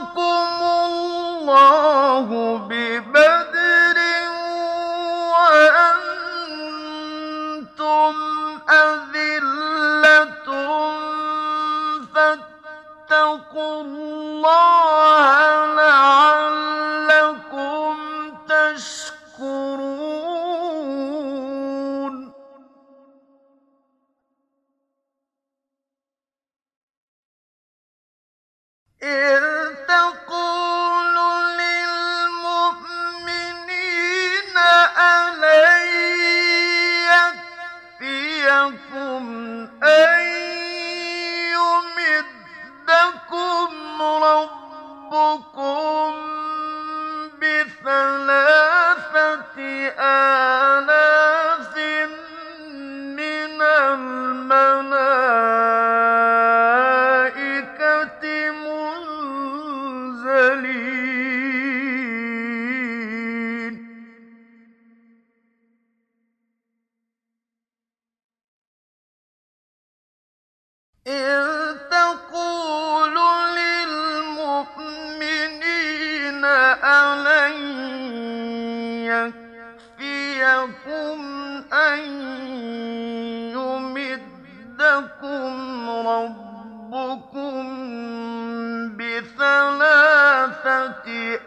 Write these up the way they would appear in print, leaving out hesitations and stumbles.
الله ببدر وأنتم أذلة فاتقوا الله لعلكم تشكرون إذ تقول للمؤمنين ألن يكفيكم أن يمدكم ربكم بثلاثة آلاف من الملائكة منزلين إذ تقول للمؤمنين ألن يكفيكم أن يمدكم ربكم بثلاثة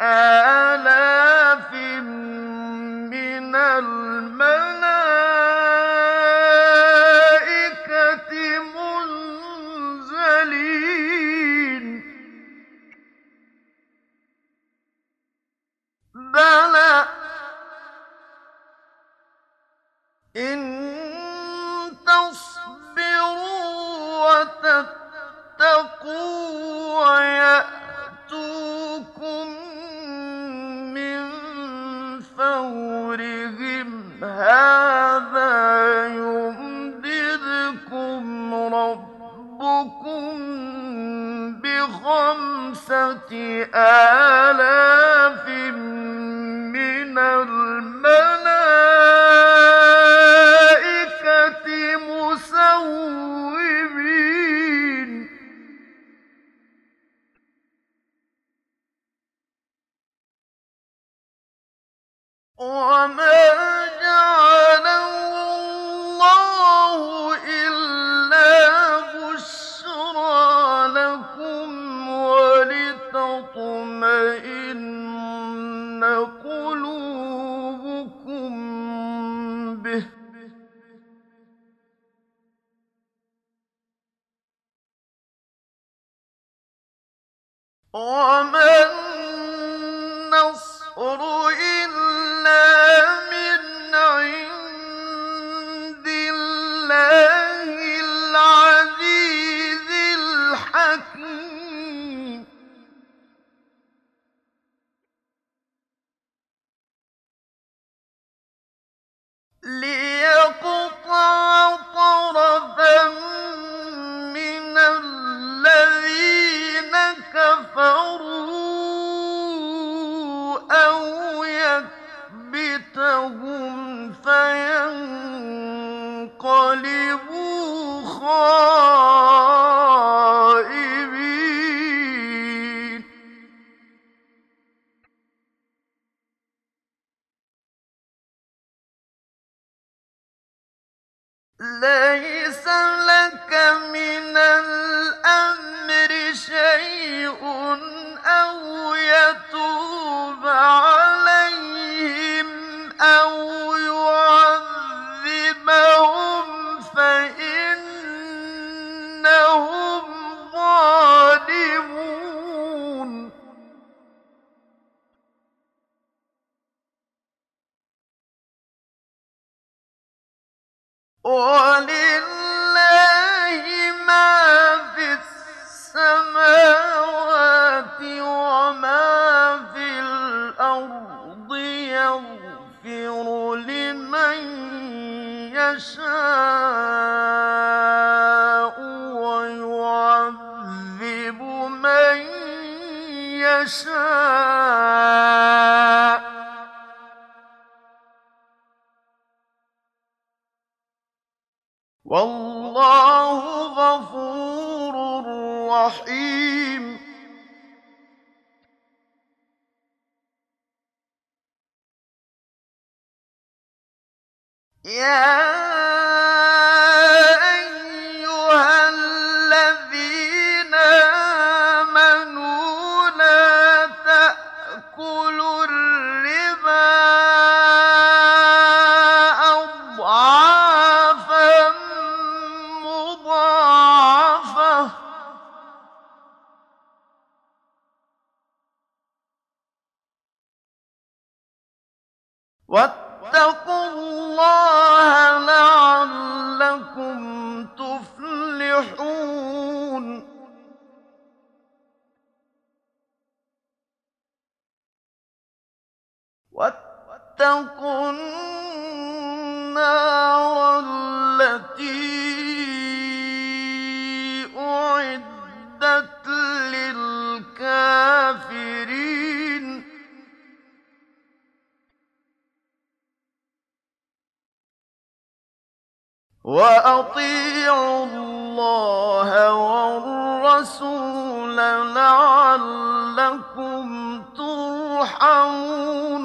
آلاف من الملائكة منزلين بلى إن تصبروا وتتقوا ويأتوكم من فورهم هذا يمددكم ربكم بخمسة آلاف من الملائكة مسومين وما جعله الله إلا بشرى لكم ولتطمئن قلوبكم به وما النصر إلا من عند الله العزيز الحكيم ليقطع طرفا من الذين كفروا أو يكبتهم فينقلبوا خائبين ليس لك من الأمر شيء أو يتوب عليهم أو يعذبهم فإنهم ظالمون ولله ما في السماوات وما في الأرض يغفر لمن يشاء ويعذب من يشاء والله غفور رحيم يا أيها الذين آمنوا لا تأكلوا الربا أضعافا مضاعفة واتقوا الله لعلكم تفلحون واتقوا النار التي أعدت للكافرين وأطيعوا الله والرسول لعلكم ترحمون